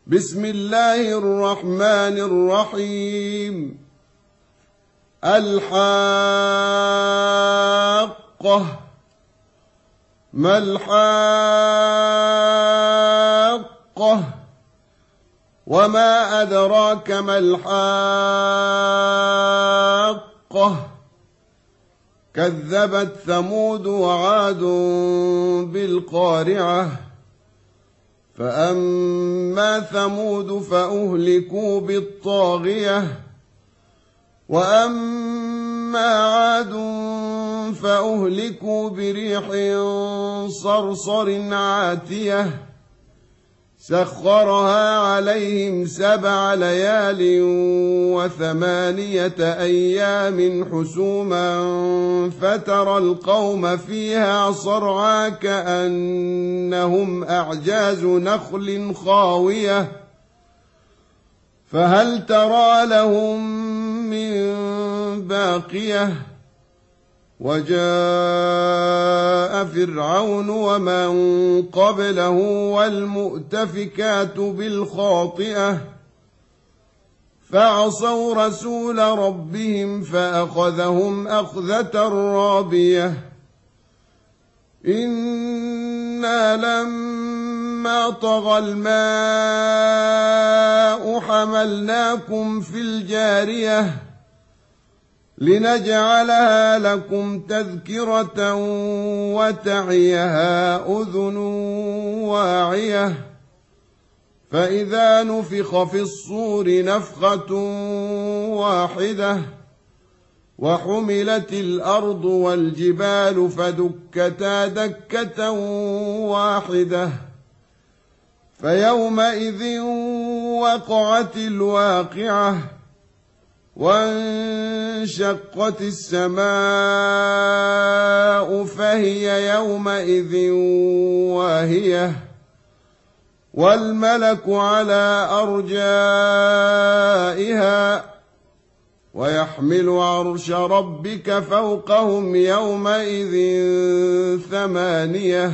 بسم الله الرحمن الرحيم. الحاقة. ما الحاقة؟ وما أدراك ما الحاقة؟ كذبت ثمود وعاد بالقارعة. فأما ثمود فأهلكوا بالطاغية، وأما عاد فأهلكوا بريح صرصر عاتية سخرها عليهم 7 ليال و8 أيام حسوما فترى القوم فيها صرعى كأنهم أعجاز نخل خاوية فهل ترى لهم من باقية. وجاء فرعون ومن قبله والمؤتفكات بالخاطئة فعصوا رسول ربهم فأخذهم أخذة رابية. إنا لما طغى الماء حملناكم في الجارية لنجعلها لكم تذكرة وتعيها أذن واعية. فإذا نفخ في الصور نفخة واحدة وحملت الأرض والجبال فدكتا دكة واحدة فيومئذ وقعت الواقعة وانشقت السماء فهي يومئذ واهية والملك على أرجائها ويحمل عرش ربك فوقهم يومئذ 8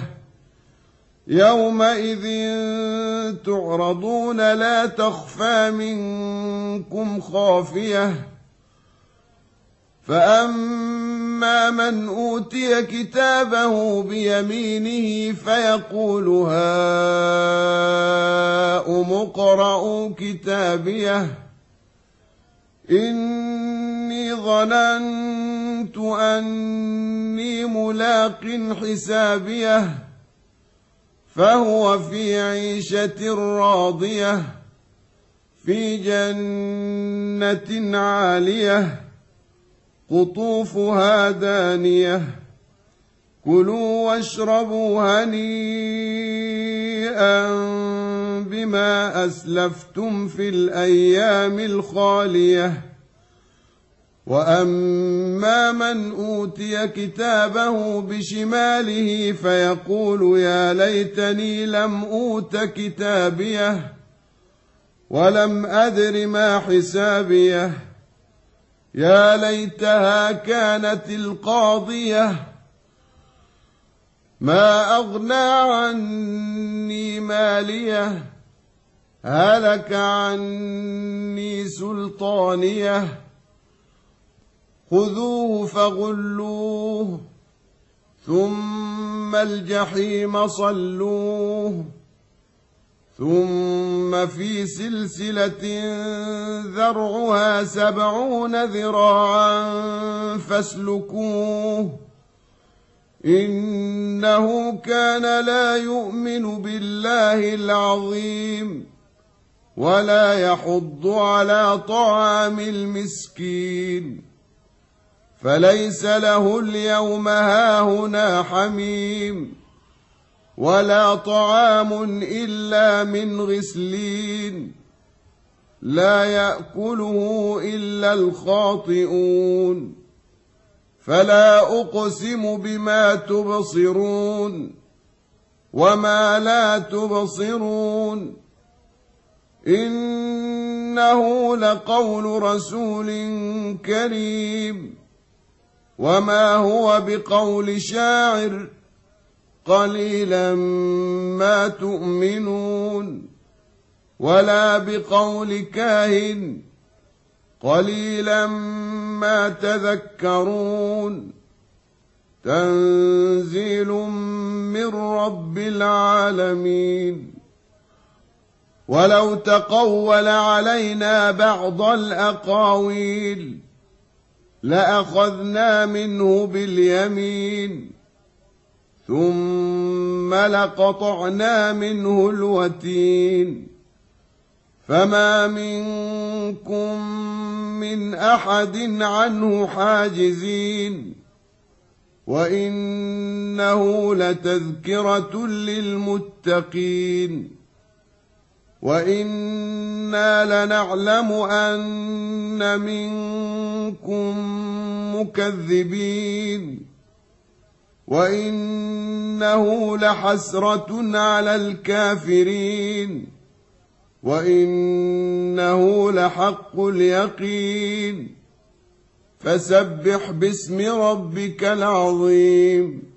يومئذ تعرضون لا تخفى منكم خافية. فأما من أوتي كتابه بيمينه فيقول هاؤم اقرءوا كتابيه إني ظننت أني ملاق حسابيه فهو في عيشة راضية في جنة عالية قطوفها دانية كلوا واشربوا هنيئا بما أسلفتم في الأيام الخالية. وأما من أوتي كتابه بشماله فيقول يا ليتني لم أوت كتابيه ولم أدر ما حسابيه يا ليتها كانت القاضية ما أغنى عني ماليه هلك عني سلطانيه خذوه فغلوه ثم الجحيم صلوه ثم في سلسلة ذرعها 70 ذراعا فاسلكوه إنه كان لا يؤمن بالله العظيم ولا يحض على طعام المسكين فليس له اليوم هاهنا حميم ولا طعام إلا من غسلين لا يأكله إلا الخاطئون. فلا أقسم بما تبصرون وما لا تبصرون إنه لقول رسول كريم وما هو بقول شاعر قليلا ما تؤمنون ولا بقول كاهن قليلا ما تذكرون تنزيل من رب العالمين ولو تقول علينا بعض الأقاويل لأخذنا منه باليمين ثم لقطعنا منه الوتين فما منكم من أحد عنه حاجزين وإنه لتذكرة للمتقين وإنا لنعلم أن منكم مكذبين وإنه لحسرة على الكافرين وإنه لحق اليقين فسبح باسم ربك العظيم